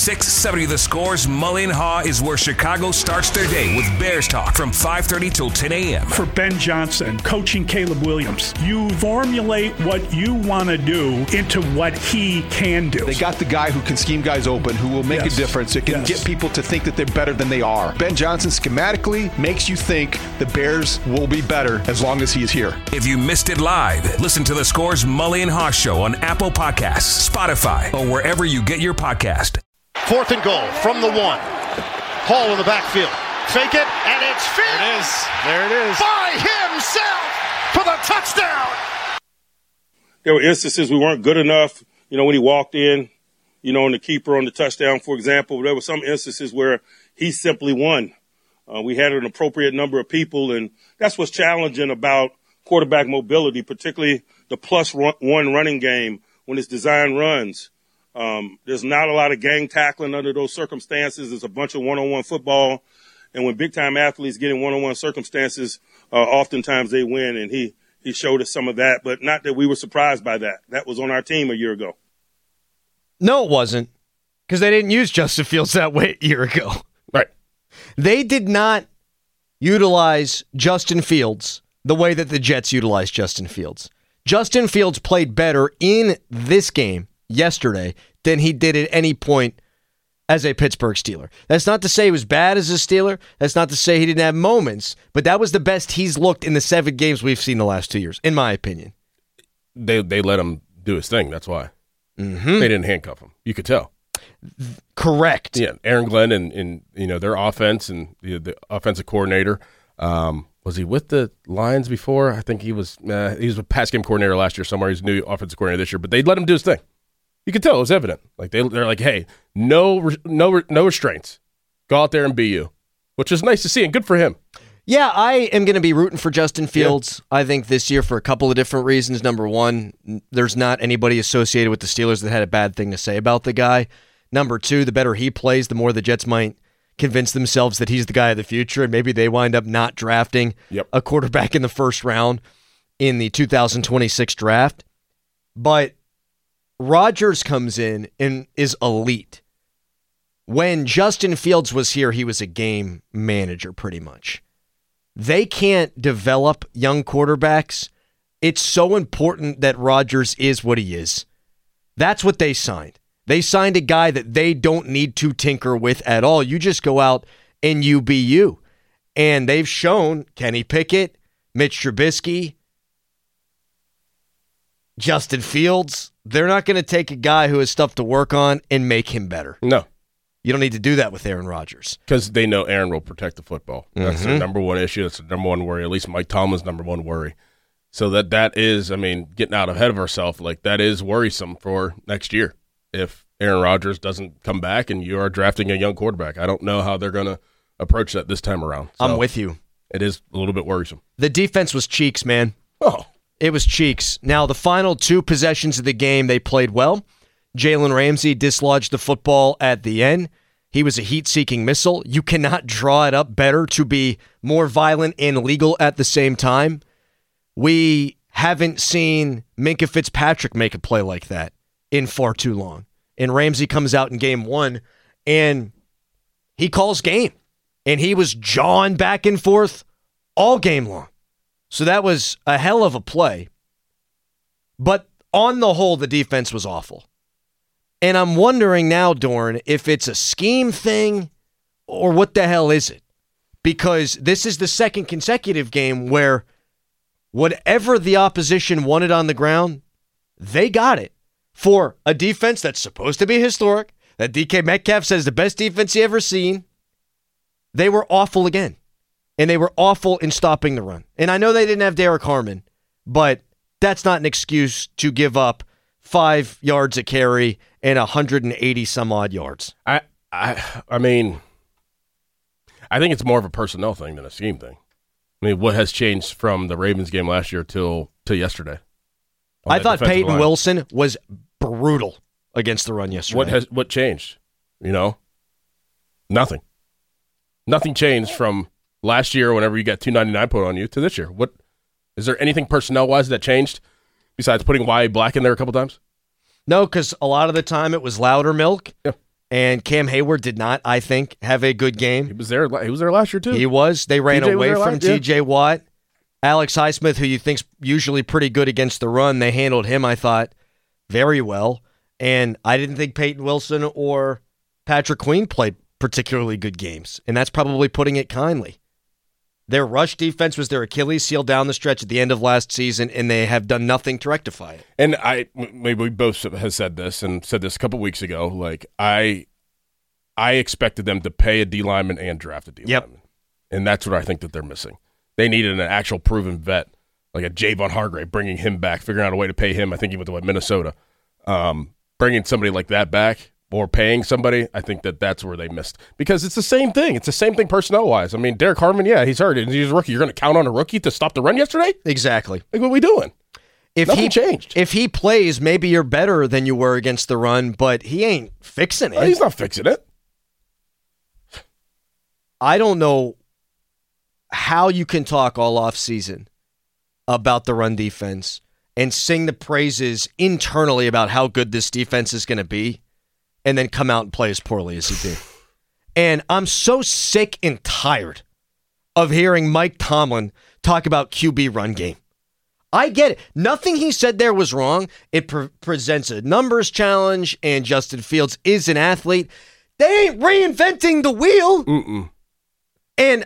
670 The Score's Mully and Haw is where Chicago starts their day with Bears talk from 5:30 till 10 a.m. For Ben Johnson, coaching Caleb Williams, you formulate what you want to do into what he can do. They got the guy who can scheme guys open, who will make a difference. It can get people to think that they're better than they are. Ben Johnson schematically makes you think the Bears will be better as long as he is here. If you missed it live, listen to The Score's Mully and Haw Show on Apple Podcasts, Spotify, or wherever you get your podcast. 4th and goal from the 1. Hall in the backfield. Fake it, and it's Fields. There it is. By himself for the touchdown. There were instances we weren't good enough, when he walked in, and the keeper on the touchdown, for example. There were some instances where he simply won. We had an appropriate number of people, and that's what's challenging about quarterback mobility, particularly the +1 running game when it's designed runs. There's not a lot of gang tackling under those circumstances. It's a bunch of one-on-one football. And when big-time athletes get in one-on-one circumstances, oftentimes they win. And he showed us some of that, but not that we were surprised by that. That was on our team a year ago. No, it wasn't, because they didn't use Justin Fields that way a year ago. Right. They did not utilize Justin Fields the way that the Jets utilized Justin Fields. Justin Fields played better in this game yesterday than he did at any point as a Pittsburgh Steeler. That's not to say he was bad as a Steeler. That's not to say he didn't have moments, but that was the best he's looked in the 7 games we've seen the last 2 years, in my opinion. They let him do his thing. That's why. Mm-hmm. They didn't handcuff him. You could tell. Correct. Yeah, Aaron Glenn and their offense and the offensive coordinator. Was he with the Lions before? I think he was a pass game coordinator last year somewhere. He's a new offensive coordinator this year, but they let him do his thing. You could tell it was evident. Like they're like, hey, no restraints. Go out there and be you, which is nice to see and good for him. Yeah, I am going to be rooting for Justin Fields, I think, this year for a couple of different reasons. Number one, there's not anybody associated with the Steelers that had a bad thing to say about the guy. Number two, the better he plays, the more the Jets might convince themselves that he's the guy of the future, and maybe they wind up not drafting a quarterback in the first round in the 2026 draft. But Rodgers comes in and is elite. When Justin Fields was here, he was a game manager pretty much. They can't develop young quarterbacks. It's so important that Rodgers is what he is. That's what they signed. They signed a guy that they don't need to tinker with at all. You just go out and you be you. And they've shown Kenny Pickett, Mitch Trubisky, Justin Fields. They're not going to take a guy who has stuff to work on and make him better. No. You don't need to do that with Aaron Rodgers. Because they know Aaron will protect the football. That's their number one issue. That's their number one worry. At least Mike Tomlin's number one worry. So that is, getting out ahead of ourselves, like that is worrisome for next year. If Aaron Rodgers doesn't come back and you are drafting a young quarterback, I don't know how they're going to approach that this time around. So I'm with you. It is a little bit worrisome. The defense was cheeks, man. Oh. It was cheeks. Now, the final 2 possessions of the game, they played well. Jalen Ramsey dislodged the football at the end. He was a heat-seeking missile. You cannot draw it up better to be more violent and legal at the same time. We haven't seen Minkah Fitzpatrick make a play like that in far too long. And Ramsey comes out in game 1, and he calls game. And he was jawing back and forth all game long. So that was a hell of a play. But on the whole, the defense was awful. And I'm wondering now, Dorn, if it's a scheme thing or what the hell is it? Because this is the second consecutive game where whatever the opposition wanted on the ground, they got it. For a defense that's supposed to be historic, that DK Metcalf says the best defense he ever seen, they were awful again. And they were awful in stopping the run. And I know they didn't have Derek Harmon, but that's not an excuse to give up 5 yards a carry and 180 some odd yards. I think it's more of a personnel thing than a scheme thing. What has changed from the Ravens game last year till yesterday? I thought Peyton Wilson was brutal against the run yesterday. What changed? Nothing. Nothing changed from last year whenever you got 299 put on you to this year. What is there anything personnel-wise that changed besides putting Y Black in there a couple times? No, because a lot of the time it was louder milk. Yeah. And Cam Hayward did not, I think, have a good game. He was there last year, too. He was. They ran TJ away from TJ Watt. Alex Highsmith, who you think's usually pretty good against the run, they handled him, I thought, very well. And I didn't think Peyton Wilson or Patrick Queen played particularly good games. And that's probably putting it kindly. Their rush defense was their Achilles heel down the stretch at the end of last season, and they have done nothing to rectify it. And maybe we both have said this and said this a couple weeks ago. Like, I expected them to pay a D lineman and draft a D lineman. And that's what I think that they're missing. They needed an actual proven vet, like a Javon Hargrave, bringing him back, figuring out a way to pay him. I think he went to Minnesota. Bringing somebody like that back or paying somebody, I think that's where they missed. Because it's the same thing. It's the same thing personnel-wise. I mean, Derek Harmon, he's hurt. He's a rookie. You're going to count on a rookie to stop the run yesterday? Exactly. Like, what are we doing? Nothing changed. If he plays, maybe you're better than you were against the run, but he ain't fixing it. He's not fixing it. I don't know how you can talk all offseason about the run defense and sing the praises internally about how good this defense is going to be and then come out and play as poorly as he did. And I'm so sick and tired of hearing Mike Tomlin talk about QB run game. I get it. Nothing he said there was wrong. It presents a numbers challenge, and Justin Fields is an athlete. They ain't reinventing the wheel. And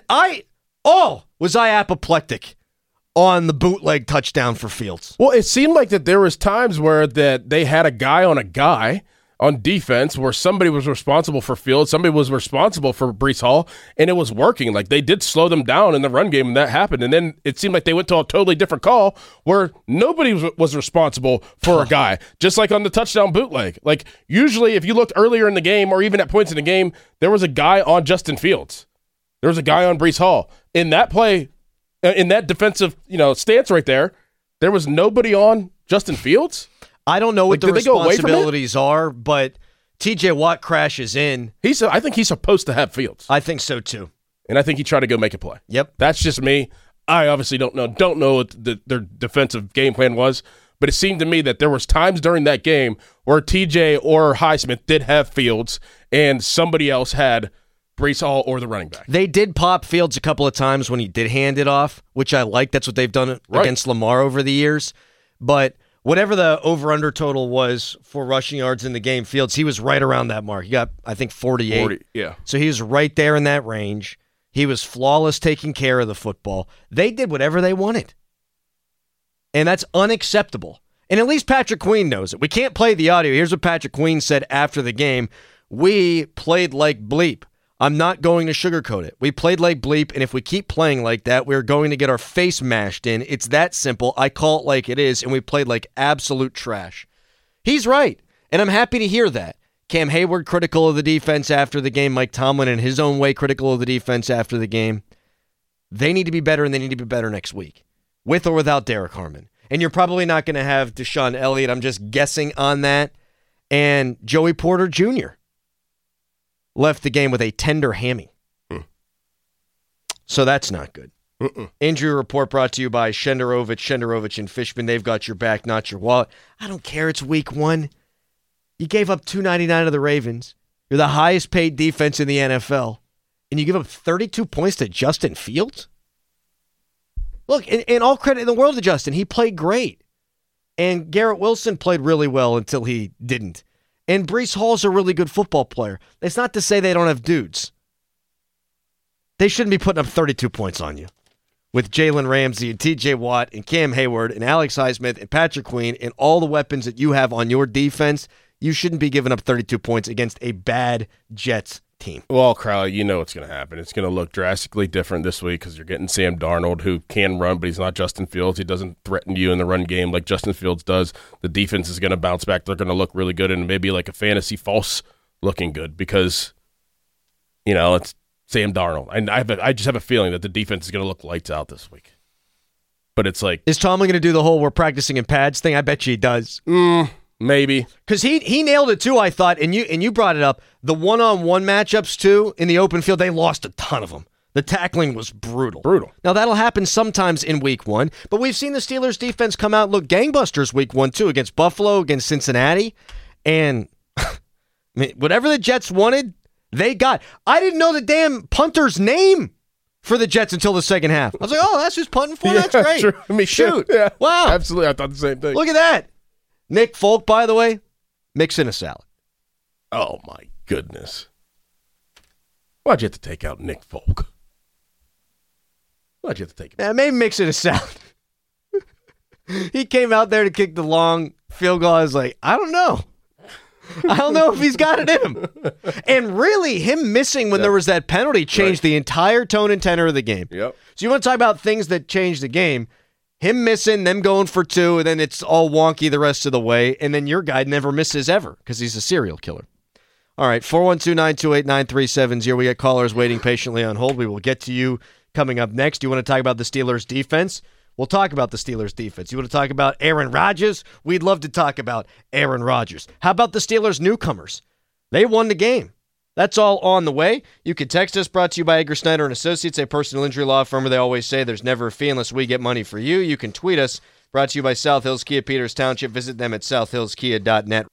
was I apoplectic on the bootleg touchdown for Fields? Well, it seemed like that there was times where that they had a guy on defense where somebody was responsible for Fields, somebody was responsible for Breece Hall, and it was working. Like, they did slow them down in the run game, and that happened. And then it seemed like they went to a totally different call where nobody was responsible for a guy, just like on the touchdown bootleg. Like, usually if you looked earlier in the game or even at points in the game, there was a guy on Justin Fields. There was a guy on Breece Hall. In that play, in that defensive stance right there, there was nobody on Justin Fields. I don't know what the responsibilities are, but TJ Watt crashes in. I think he's supposed to have Fields. I think so too. And I think he tried to go make a play. Yep. That's just me. I obviously don't know what their defensive game plan was, but it seemed to me that there was times during that game where TJ or Highsmith did have Fields and somebody else had Breece Hall or the running back. They did pop Fields a couple of times when he did hand it off, which I like. That's what they've done against Lamar over the years. But whatever the over-under total was for rushing yards in the game, Fields, he was right around that mark. He got, I think, 48. 40, yeah. So he was right there in that range. He was flawless taking care of the football. They did whatever they wanted. And that's unacceptable. And at least Patrick Queen knows it. We can't play the audio. Here's what Patrick Queen said after the game. We played like bleep. I'm not going to sugarcoat it. We played like bleep, and if we keep playing like that, we're going to get our face mashed in. It's that simple. I call it like it is, and we played like absolute trash. He's right, and I'm happy to hear that. Cam Hayward critical of the defense after the game. Mike Tomlin in his own way critical of the defense after the game. They need to be better, and they need to be better next week, with or without Derek Harmon. And you're probably not going to have Deshaun Elliott. I'm just guessing on that. And Joey Porter Jr. left the game with a tender hammy. So that's not good. Injury report brought to you by Shenderovich and Fishman. They've got your back, not your wallet. I don't care. It's week 1. You gave up $299 to the Ravens. You're the highest paid defense in the NFL. And you give up 32 points to Justin Fields? Look, in all credit in the world to Justin, he played great. And Garrett Wilson played really well until he didn't. And Breece Hall's a really good football player. It's not to say they don't have dudes. They shouldn't be putting up 32 points on you. With Jalen Ramsey and TJ Watt and Cam Hayward and Alex Highsmith and Patrick Queen and all the weapons that you have on your defense, you shouldn't be giving up 32 points against a bad Jets team. Well, Crowley, you know what's going to happen. It's going to look drastically different this week because you're getting Sam Darnold, who can run, but he's not Justin Fields. He doesn't threaten you in the run game like Justin Fields does. The defense is going to bounce back. They're going to look really good and maybe like a fantasy false looking good because, it's Sam Darnold. And I just have a feeling that the defense is going to look lights out this week. But it's like... Is Tomlin going to do the whole we're practicing in pads thing? I bet you he does. Maybe. Because he nailed it too, I thought, and you brought it up. The one-on-one matchups too in the open field, they lost a ton of them. The tackling was brutal. Now that'll happen sometimes in week 1, but we've seen the Steelers defense come out and look gangbusters week 1 too against Buffalo, against Cincinnati, and I mean, whatever the Jets wanted, they got. I didn't know the damn punter's name for the Jets until the second half. I was like, oh, that's who's punting for? That's great. True. Me Shoot. too. Yeah. Wow. Absolutely. I thought the same thing. Look at that. Nick Folk, by the way, mixing a salad. Oh, my goodness. Why'd you have to take out Nick Folk? Why'd you have to take him out? Yeah, maybe mixing a salad. He came out there to kick the long field goal. I was like, I don't know. I don't know if he's got it in him. And really, him missing when there was that penalty changed the entire tone and tenor of the game. Yep. So you want to talk about things that changed the game. Him missing, them going for two, and then it's all wonky the rest of the way. And then your guy never misses ever because he's a serial killer. All right, 412-928-9370. We got callers waiting patiently on hold. We will get to you coming up next. Do you want to talk about the Steelers' defense? We'll talk about the Steelers' defense. You want to talk about Aaron Rodgers? We'd love to talk about Aaron Rodgers. How about the Steelers' newcomers? They won the game. That's all on the way. You can text us, brought to you by Edgar Snyder and Associates, a personal injury law firm where they always say there's never a fee unless we get money for you. You can tweet us, brought to you by South Hills Kia Peters Township. Visit them at southhillskia.net.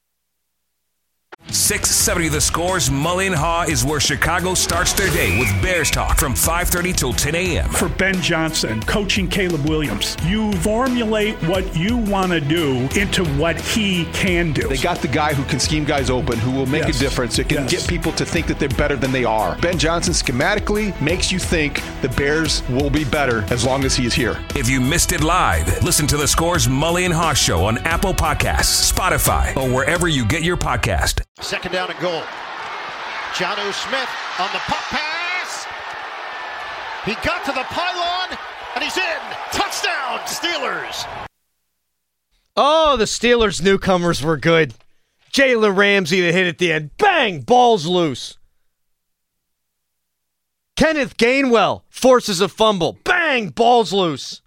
670 The Score's Mully and Haw is where Chicago starts their day with Bears talk from 5:30 till 10 a.m. For Ben Johnson, coaching Caleb Williams, you formulate what you want to do into what he can do. They got the guy who can scheme guys open, who will make a difference. It can get people to think that they're better than they are. Ben Johnson schematically makes you think the Bears will be better as long as he is here. If you missed it live, listen to The Score's Mully and Haw Show on Apple Podcasts, Spotify, or wherever you get your podcast. Second down and goal. Jonnu Smith on the pop pass. He got to the pylon, and he's in. Touchdown, Steelers. Oh, the Steelers' newcomers were good. Jalen Ramsey that hit at the end. Bang! Ball's loose. Kenneth Gainwell forces a fumble. Bang! Ball's loose.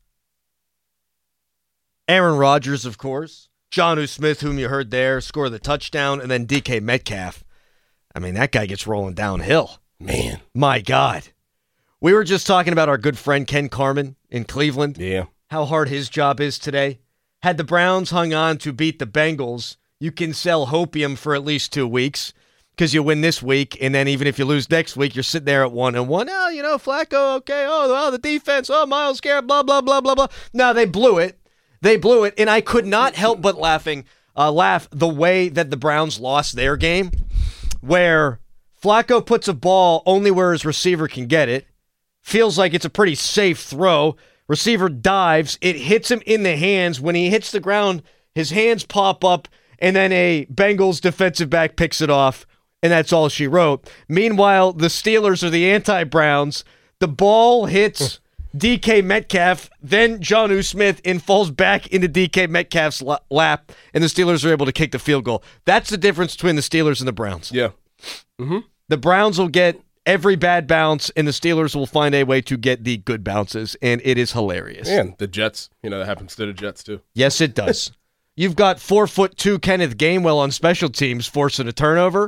Aaron Rodgers, of course. Jonnu Smith, whom you heard there, score the touchdown. And then DK Metcalf. I mean, that guy gets rolling downhill. Man. My God. We were just talking about our good friend Ken Carman in Cleveland. Yeah. How hard his job is today. Had the Browns hung on to beat the Bengals, you can sell hopium for at least 2 weeks because you win this week, and then even if you lose next week, you're sitting there at 1-1. Oh, you know, Flacco, okay. Oh, the defense. Oh, Myles Garrett, blah, blah, blah, blah, blah. No, they blew it. They blew it, and I could not help but laugh the way that the Browns lost their game, where Flacco puts a ball only where his receiver can get it, feels like it's a pretty safe throw. Receiver dives, it hits him in the hands. When he hits the ground, his hands pop up, and then a Bengals defensive back picks it off, and that's all she wrote. Meanwhile, the Steelers are the anti-Browns. The ball hits DK Metcalf, then Jonnu Smith, and falls back into DK Metcalf's lap, and the Steelers are able to kick the field goal. That's the difference between the Steelers and the Browns. Yeah. Mm-hmm. The Browns will get every bad bounce, and the Steelers will find a way to get the good bounces, and it is hilarious. And the Jets, that happens to the Jets too. Yes, it does. You've got 4'2" Kenneth Gainwell on special teams forcing a turnover.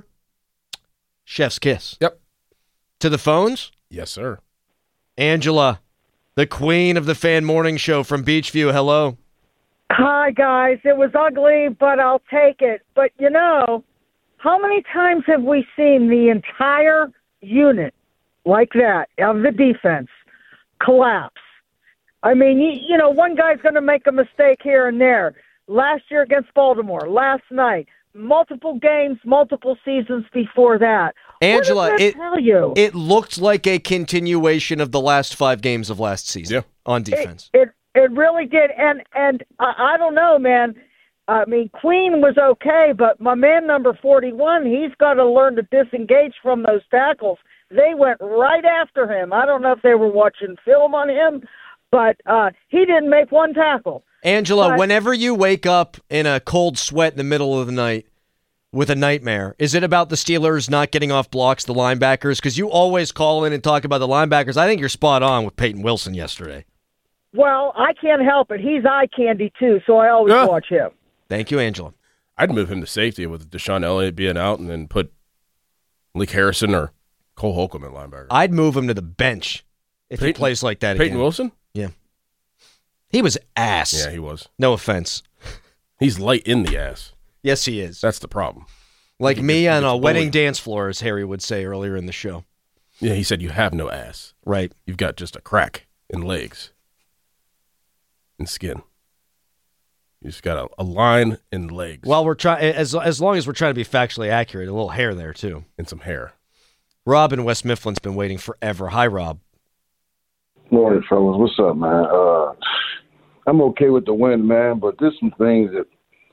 Chef's kiss. Yep. To the phones? Yes, sir. Angela, the queen of the fan morning show from Beachview. Hello. Hi, guys. It was ugly, but I'll take it. But, how many times have we seen the entire unit like that of the defense collapse? I mean, one guy's going to make a mistake here and there. Last year against Baltimore, last night, multiple games, multiple seasons before that. Angela, what does that tell you? It looked like a continuation of the last 5 games of last season on defense. It really did, and I don't know, man. I mean, Queen was okay, but my man number 41, he's got to learn to disengage from those tackles. They went right after him. I don't know if they were watching film on him, but he didn't make one tackle. Angela, whenever you wake up in a cold sweat in the middle of the night with a nightmare, is it about the Steelers not getting off blocks, the linebackers? Because you always call in and talk about the linebackers. I think you're spot on with Peyton Wilson yesterday. Well, I can't help it. He's eye candy, too, so I always watch him. Thank you, Angela. I'd move him to safety with Deshaun Elliott being out and then put Malik Harrison or Cole Holcomb at linebacker. I'd move him to the bench if he plays like that again. Peyton Wilson? Yeah. He was ass. Yeah, he was. No offense. He's light in the ass. Yes, he is. That's the problem. Like me on a wedding dance floor, as Harry would say earlier in the show. Yeah, he said you have no ass. Right. You've got just a crack in legs and skin. You just got a line in legs. Well, we're trying as long as we're trying to be factually accurate, a little hair there too. And some hair. Rob in West Mifflin's been waiting forever. Hi, Rob. Morning, fellas. What's up, man? I'm okay with the win, man, but there's some things that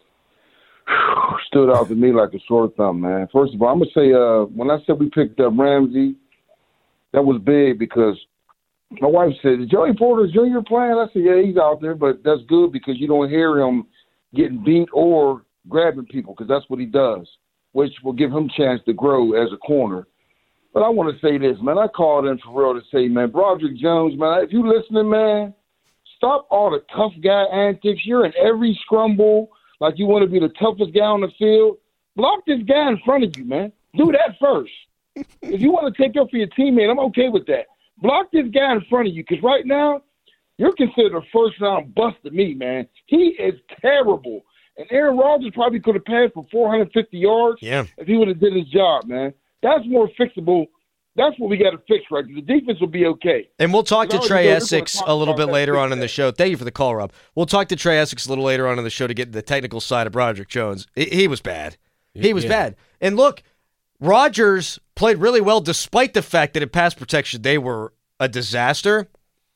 stood out to me like a sore thumb, man. First of all, I'm going to say when I said we picked up Ramsey, that was big because my wife said, is Joey Porter Jr. playing? I said, yeah, he's out there, but that's good because you don't hear him getting beat or grabbing people because that's what he does, which will give him a chance to grow as a corner. But I want to say this, man. I called in for real to say, man, Broderick Jones, man, if you listening, man, stop all the tough guy antics. You're in every scramble like you want to be the toughest guy on the field. Block this guy in front of you, man. Do that first. If you want to take up for your teammate, I'm okay with that. Block this guy in front of you because right now you're considered a first-round bust to me, man. He is terrible. And Aaron Rodgers probably could have passed for 450 yards if he would have did his job, man. That's more fixable. That's what we got to fix right now. The defense will be okay. And we'll talk to Trey Essex a little bit later on in the show. Thank you for the call, Rob. We'll talk to Trey Essex a little later on in the show to get the technical side of Broderick Jones. He was bad. He was bad. And look, Rodgers played really well despite the fact that in pass protection they were a disaster.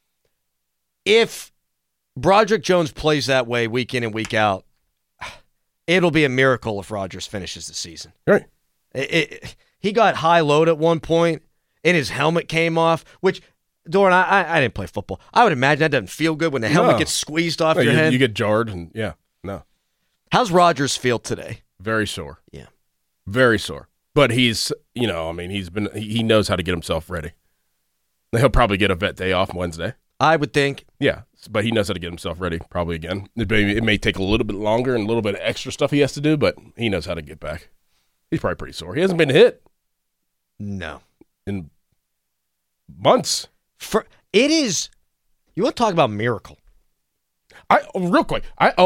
If Broderick Jones plays that way week in and week out, it'll be a miracle if Rodgers finishes the season. Right. He got high-load at one point, and his helmet came off, which, Doran, I didn't play football. I would imagine that doesn't feel good when the helmet gets squeezed off your head. You get jarred, and no. How's Rodgers feel today? Very sore. Yeah. Very sore. But he's, he knows how to get himself ready. He'll probably get a vet day off Wednesday. I would think. Yeah, but he knows how to get himself ready probably again. It may take a little bit longer and a little bit of extra stuff he has to do, but he knows how to get back. He's probably pretty sore. He hasn't been hit. No. In months. You want to talk about miracle? Real quick,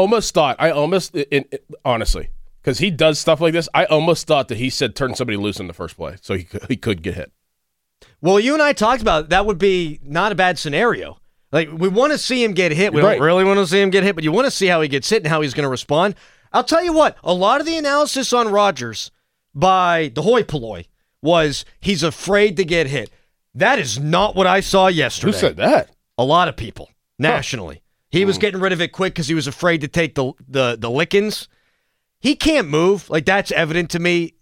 honestly, because he does stuff like this, I almost thought that he said turn somebody loose in the first play, so he could get hit. Well, you and I talked about that would be not a bad scenario. Like, we want to see him get hit. We don't really want to see him get hit, but you want to see how he gets hit and how he's going to respond. I'll tell you what, a lot of the analysis on Rodgers by the hoi polloi was he's afraid to get hit. That is not what I saw yesterday. Who said that? A lot of people nationally. He was getting rid of it quick because he was afraid to take the lickings. He can't move. Like, that's evident to me.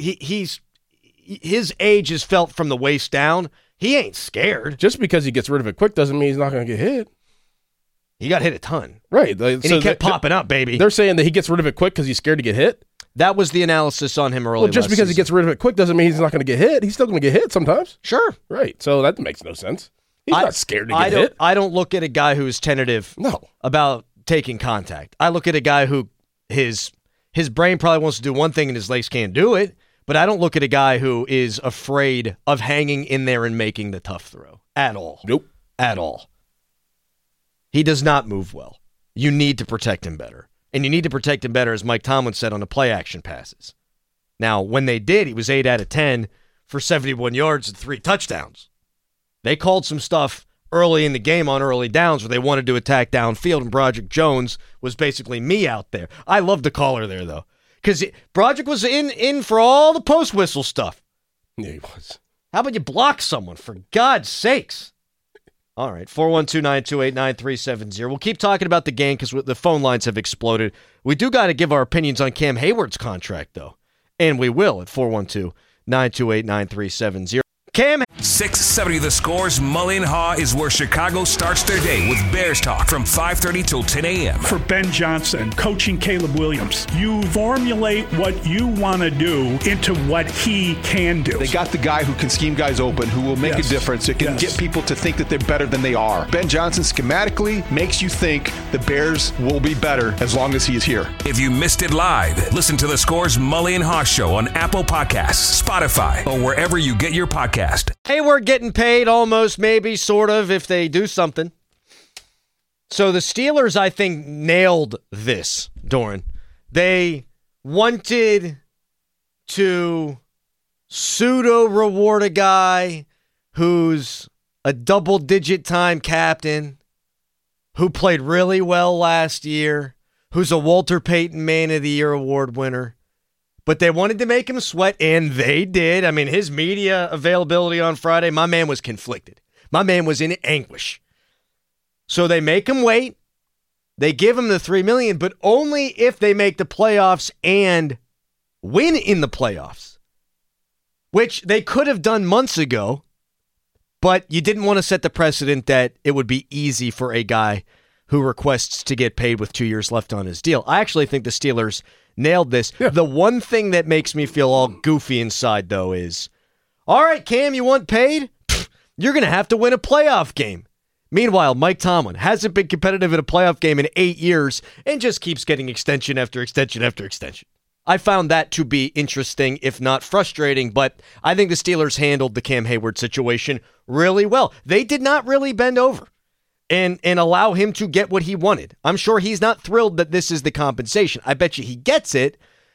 His age is felt from the waist down. He ain't scared. Just because he gets rid of it quick doesn't mean he's not going to get hit. He got hit a ton. Right. And he kept popping up, baby. They're saying that he gets rid of it quick because he's scared to get hit? That was the analysis on him earlier. Well, just because he gets rid of it quick doesn't mean he's not going to get hit. He's still going to get hit sometimes. Sure. Right. So that makes no sense. He's not scared to get hit. I don't look at a guy who's tentative about taking contact. I look at a guy who his brain probably wants to do one thing and his legs can't do it, but I don't look at a guy who is afraid of hanging in there and making the tough throw at all. Nope. At all. He does not move well. You need to protect him better. And you need to protect him better, as Mike Tomlin said, on the play-action passes. Now, when they did, he was 8 out of 10 for 71 yards and 3 touchdowns. They called some stuff early in the game on early downs where they wanted to attack downfield, and Broderick Jones was basically me out there. I love the caller there, though, because Broderick was in for all the post-whistle stuff. Yeah, he was. How about you block someone, for God's sakes? All right, 412-928-9370. We'll keep talking about the game because the phone lines have exploded. We do got to give our opinions on Cam Hayward's contract, though, and we will at 412-928-9370. Cam. 670 The Score's Mully and Haw is where Chicago starts their day with Bears talk from 5:30 till 10 a.m. For Ben Johnson, coaching Caleb Williams, you formulate what you want to do into what he can do. They got the guy who can scheme guys open, who will make a difference. It can get people to think that they're better than they are. Ben Johnson schematically makes you think the Bears will be better as long as he is here. If you missed it live, listen to The Score's Mully and Haw Show on Apple Podcasts, Spotify, or wherever you get your podcast. Hey, we're getting paid almost, maybe, sort of, if they do something. So the Steelers, I think, nailed this, Doran. They wanted to pseudo-reward a guy who's a double-digit time captain, who played really well last year, who's a Walter Payton Man of the Year award winner. But they wanted to make him sweat, and they did. I mean, his media availability on Friday, my man was conflicted. My man was in anguish. So they make him wait. They give him the $3 million, but only if they make the playoffs and win in the playoffs, which they could have done months ago, but you didn't want to set the precedent that it would be easy for a guy who requests to get paid with 2 years left on his deal. I actually think the Steelers nailed this. Yeah. The one thing that makes me feel all goofy inside, though, is, all right, Cam, you want paid? You're going to have to win a playoff game. Meanwhile, Mike Tomlin hasn't been competitive in a playoff game in 8 years and just keeps getting extension after extension after extension. I found that to be interesting, if not frustrating, but I think the Steelers handled the Cam Hayward situation really well. They did not really bend over and allow him to get what he wanted. I'm sure he's not thrilled that this is the compensation. I bet you he gets it,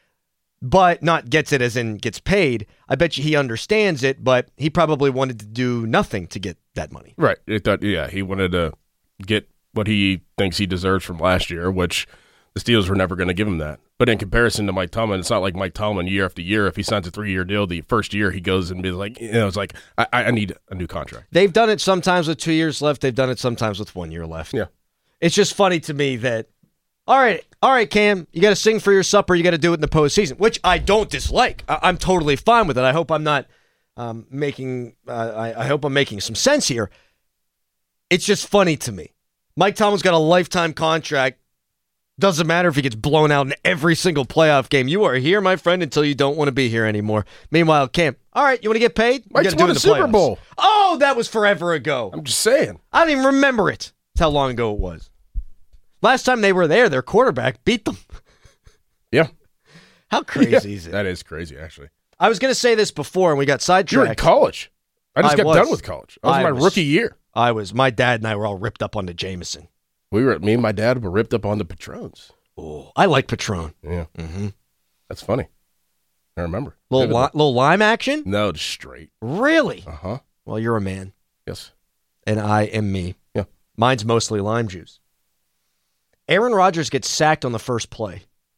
but not gets it as in gets paid. I bet you he understands it, but he probably wanted to do nothing to get that money. Right. He wanted to get what he thinks he deserves from last year, which the Steelers were never going to give him that. But in comparison to Mike Tomlin, it's not like Mike Tomlin year after year. If he signs a 3-year deal, the first year he goes and be like, it's like, I need a new contract. They've done it sometimes with 2 years left. They've done it sometimes with 1 year left. Yeah. It's just funny to me that, all right, Cam, you got to sing for your supper. You got to do it in the postseason, which I don't dislike. I'm totally fine with it. I hope I'm not making some sense here. It's just funny to me. Mike Tomlin's got a lifetime contract. Doesn't matter if he gets blown out in every single playoff game. You are here, my friend, until you don't want to be here anymore. Meanwhile, Cam, all right, you want to get paid? Mike's won a Super Bowl. Oh, that was forever ago. I'm just saying. I don't even remember it. That's how long ago it was. Last time they were there, their quarterback beat them. Yeah. How crazy is it? That is crazy, actually. I was going to say this before, and we got sidetracked. You were in college. I just got done with college. That was my rookie year. My dad and I were all ripped up onto Jameson. Me and my dad were ripped up on the Patrons. Oh, I like Patron. Yeah. Mm-hmm. That's funny. I remember. Little lime action? No, just straight. Really? Uh-huh. Well, you're a man. Yes. And I am me. Yeah. Mine's mostly lime juice. Aaron Rodgers gets sacked on the first play,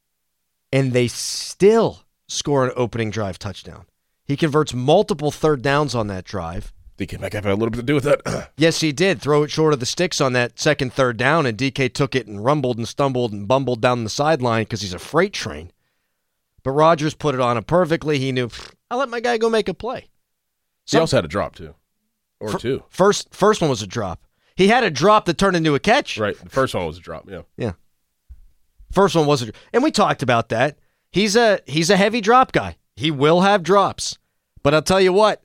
and they still score an opening drive touchdown. He converts multiple third downs on that drive. DK Metcalf had a little bit to do with that. Yes, he did. Throw it short of the sticks on that second third down, and DK took it and rumbled and stumbled and bumbled down the sideline because he's a freight train. But Rodgers put it on him perfectly. He knew, I'll let my guy go make a play. He also had a drop, too. Or two. First one was a drop. He had a drop that turned into a catch. Right. The first one was a drop, yeah. Yeah. First one was a drop. And we talked about that. He's a heavy drop guy. He will have drops. But I'll tell you what.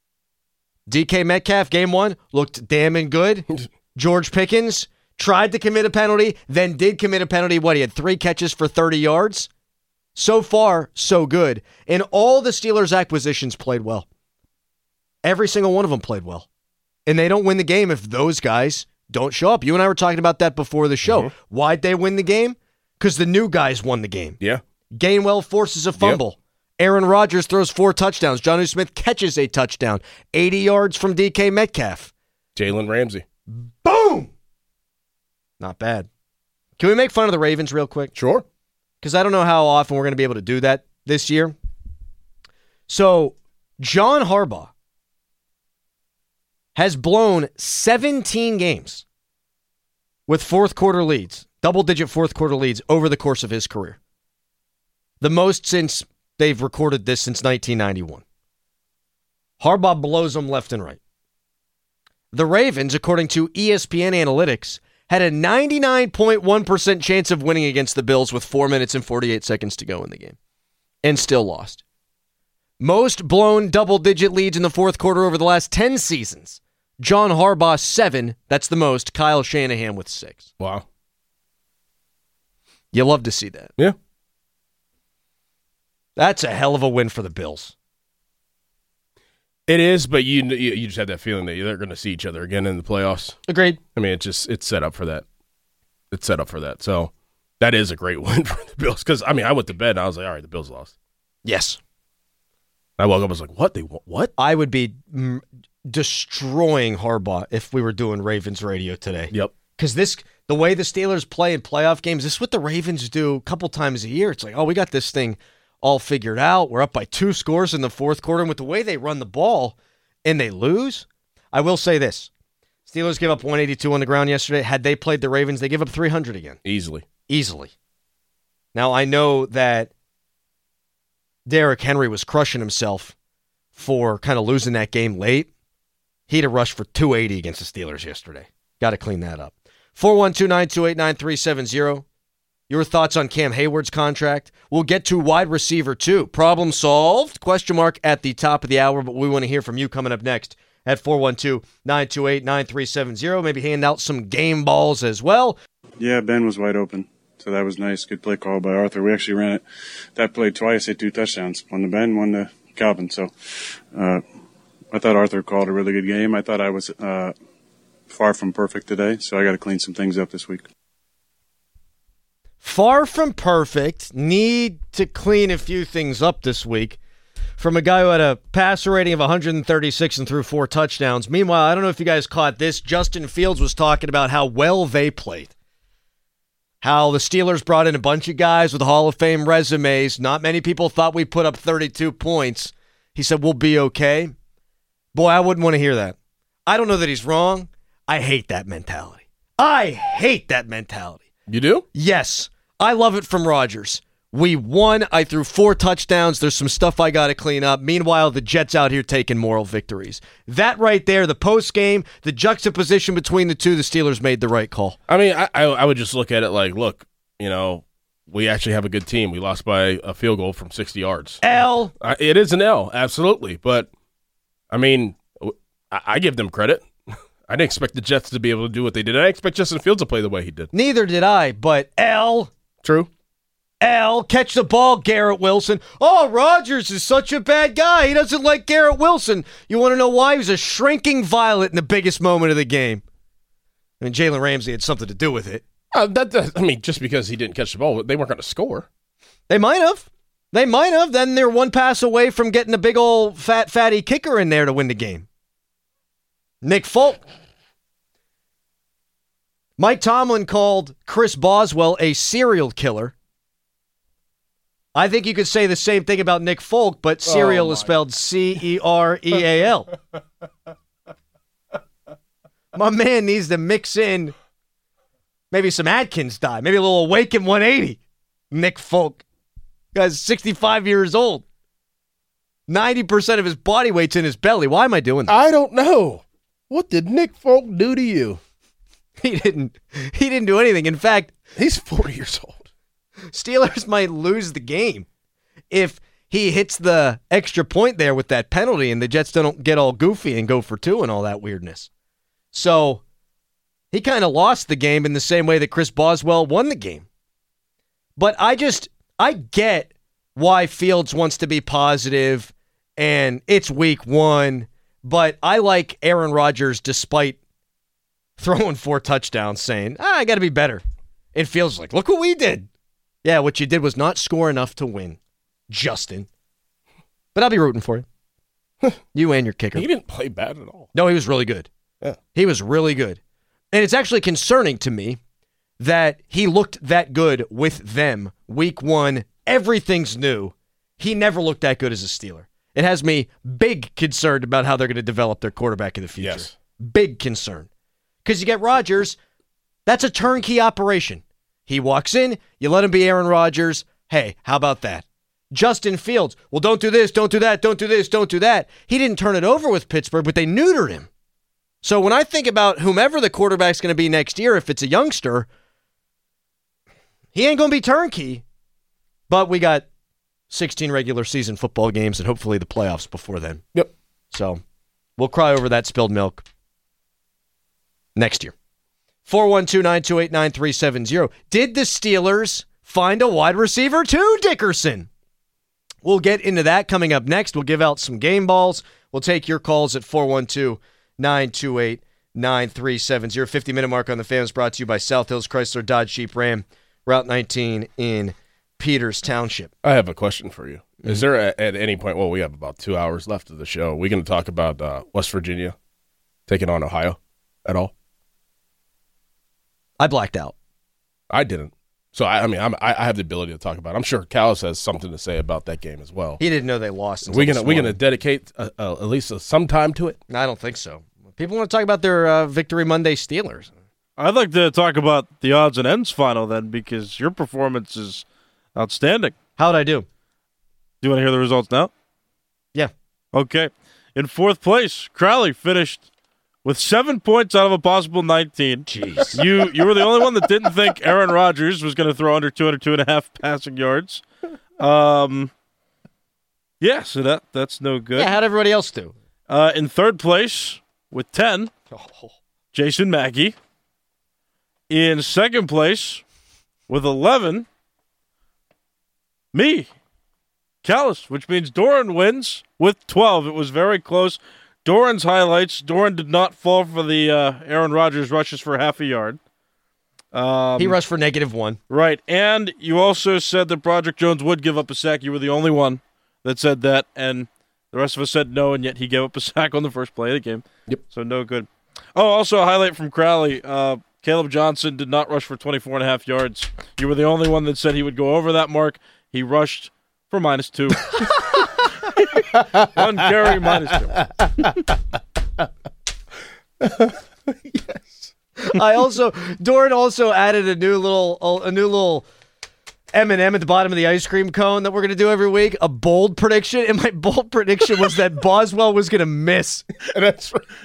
DK Metcalf, game one, looked damn good. George Pickens tried to commit a penalty, then did commit a penalty. He had 3 catches for 30 yards. So far, so good. And all the Steelers' acquisitions played well. Every single one of them played well. And they don't win the game if those guys don't show up. You and I were talking about that before the show. Mm-hmm. Why'd they win the game? Because the new guys won the game. Yeah. Gainwell forces a fumble. Yep. Aaron Rodgers throws 4 touchdowns. Jonnu Smith catches a touchdown. 80 yards from DK Metcalf. Jalen Ramsey. Boom! Not bad. Can we make fun of the Ravens real quick? Sure. Because I don't know how often we're going to be able to do that this year. So, John Harbaugh has blown 17 games with fourth quarter leads, double-digit fourth quarter leads over the course of his career. The most since they've recorded this since 1991. Harbaugh blows them left and right. The Ravens, according to ESPN Analytics, had a 99.1% chance of winning against the Bills with 4 minutes and 48 seconds to go in the game, and still lost. Most blown double-digit leads in the fourth quarter over the last 10 seasons. John Harbaugh, 7. That's the most. Kyle Shanahan with 6. Wow. You love to see that. Yeah. That's a hell of a win for the Bills. It is, but you just have that feeling that they're going to see each other again in the playoffs. Agreed. I mean, it's set up for that. It's set up for that. So that is a great win for the Bills. Because, I mean, I went to bed and I was like, all right, the Bills lost. Yes. I woke up, I was like, what? What? I would be destroying Harbaugh if we were doing Ravens radio today. Yep. Because the way the Steelers play in playoff games, this is what the Ravens do a couple times a year. It's like, oh, we got this thing all figured out. We're up by 2 scores in the fourth quarter. And with the way they run the ball and they lose, I will say this. Steelers gave up 182 on the ground yesterday. Had they played the Ravens, they give up 300 again. Easily. Now, I know that Derrick Henry was crushing himself for kind of losing that game late. He'd have rushed for 280 against the Steelers yesterday. Got to clean that up. 412-928-9370. Your thoughts on Cam Hayward's contract. We'll get to wide receiver too. Problem solved? Question mark at the top of the hour, but we want to hear from you coming up next at 412-928-9370. Maybe hand out some game balls as well. Yeah, Ben was wide open, so that was nice. Good play call by Arthur. We actually ran that play twice, hit 2 touchdowns. One to Ben, one to Calvin. So I thought Arthur called a really good game. I thought I was far from perfect today, so I got to clean some things up this week. Far from perfect. Need to clean a few things up this week from a guy who had a passer rating of 136 and threw 4 touchdowns. Meanwhile, I don't know if you guys caught this. Justin Fields was talking about how well they played. How the Steelers brought in a bunch of guys with Hall of Fame resumes. Not many people thought we'd put up 32 points. He said, we'll be okay. Boy, I wouldn't want to hear that. I don't know that he's wrong. I hate that mentality. You do? Yes. I love it from Rodgers. We won. I threw 4 touchdowns. There's some stuff I got to clean up. Meanwhile, the Jets out here taking moral victories. That right there, the post game, the juxtaposition between the two, the Steelers made the right call. I mean, I would just look at it like, look, we actually have a good team. We lost by a field goal from 60 yards. L. It is an L, absolutely. But, I mean, I give them credit. I didn't expect the Jets to be able to do what they did. I didn't expect Justin Fields to play the way he did. Neither did I, but L. True. L, catch the ball, Garrett Wilson. Oh, Rodgers is such a bad guy. He doesn't like Garrett Wilson. You want to know why? He was a shrinking violet in the biggest moment of the game. I mean, Jalen Ramsey had something to do with it. Just because he didn't catch the ball, they weren't going to score. They might have. Then they're one pass away from getting a big old fatty kicker in there to win the game. Nick Folk. Mike Tomlin called Chris Boswell a serial killer. I think you could say the same thing about Nick Folk, but cereal is spelled C-E-R-E-A-L. My man needs to mix in maybe some Atkins dye, maybe a little Awaken 180. Nick Folk. Guy's 65 years old. 90% of his body weight's in his belly. Why am I doing that? I don't know. What did Nick Folk do to you? He didn't do anything. In fact, he's 40 years old. Steelers might lose the game if he hits the extra point there with that penalty and the Jets don't get all goofy and go for 2 and all that weirdness. So he kind of lost the game in the same way that Chris Boswell won the game. But I get why Fields wants to be positive and it's week 1, but I like Aaron Rodgers despite throwing 4 touchdowns saying, I got to be better. It feels like, look what we did. Yeah, what you did was not score enough to win, Justin. But I'll be rooting for you. You and your kicker. He didn't play bad at all. No, he was really good. Yeah. He was really good. And it's actually concerning to me that he looked that good with them week 1. Everything's new. He never looked that good as a Steeler. It has me big concerned about how they're going to develop their quarterback in the future. Yes. Big concern. Because you get Rodgers, that's a turnkey operation. He walks in, you let him be Aaron Rodgers. Hey, how about that? Justin Fields, well, don't do this, don't do that, don't do this, don't do that. He didn't turn it over with Pittsburgh, but they neutered him. So when I think about whomever the quarterback's going to be next year, if it's a youngster, he ain't going to be turnkey. But we got 16 regular season football games and hopefully the playoffs before then. Yep. So we'll cry over that spilled milk next year. 412-928-9370. Did the Steelers find a wide receiver too, Dickerson? We'll get into that coming up next. We'll give out some game balls. We'll take your calls at 412-928-9370. 50-minute mark on the Fans brought to you by South Hills Chrysler Dodge Jeep Ram, Route 19 in Peters Township. I have a question for you. Is there at any point, well, we have about 2 hours left of the show, we going to talk about West Virginia taking on Ohio at all? I blacked out. I didn't. So, I have the ability to talk about it. I'm sure Callis has something to say about that game as well. He didn't know they lost. We're going to dedicate at least some time to it? I don't think so. People want to talk about their Victory Monday Steelers. I'd like to talk about the odds and ends final then, because your performance is outstanding. How'd I do? Do you want to hear the results now? Yeah. Okay. In fourth place, Crowley finished with 7 points out of a possible 19. Jeez. You were the only one that didn't think Aaron Rodgers was going to throw under 202.5 passing yards. So that's no good. Yeah, how'd everybody else do? In third place with 10, Jason Mackey. In second place with 11, me, Callis, which means Doran wins with 12. It was very close. Doran's highlights: Doran did not fall for the Aaron Rodgers rushes for half a yard. He rushed for -1. Right, and you also said that Broderick Jones would give up a sack. You were the only one that said that, and the rest of us said no, and yet he gave up a sack on the first play of the game. Yep. So no good. Oh, also a highlight from Crowley. Caleb Johnson did not rush for 24.5 yards. You were the only one that said he would go over that mark. He rushed for -2. One carry, -2. Yes. Doran also added a new little M&M at the bottom of the ice cream cone that we're going to do every week, a bold prediction, and my bold prediction was that Boswell was going to miss. That's right.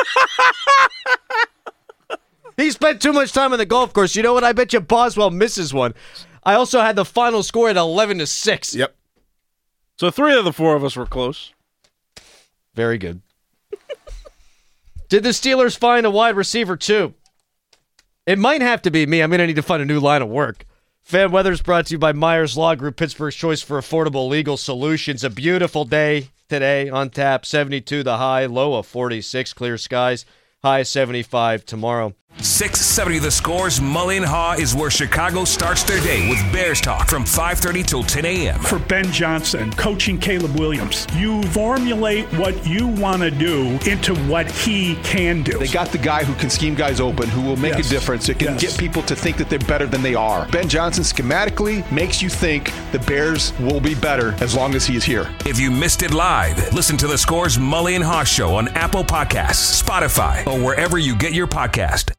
He spent too much time on the golf course. You know what? I bet you Boswell misses one. I also had the final score at 11-6. Yep. So 3 of the 4 of us were close. Very good. Did the Steelers find a wide receiver too? It might have to be me. I'm going to need to find a new line of work. Fan Weather is brought to you by Myers Law Group, Pittsburgh's choice for affordable legal solutions. A beautiful day today on tap. 72 the high, low of 46, clear skies. High 75 tomorrow. 670 The Score's Mully and Haw is where Chicago starts their day with Bears talk from 5:30 till 10 a.m. For Ben Johnson, coaching Caleb Williams, you formulate what you want to do into what he can do. They got the guy who can scheme guys open, who will make a difference. It can get people to think that they're better than they are. Ben Johnson schematically makes you think the Bears will be better as long as he is here. If you missed it live, listen to The Score's Mully and Haw Show on Apple Podcasts, Spotify, or wherever you get your podcast.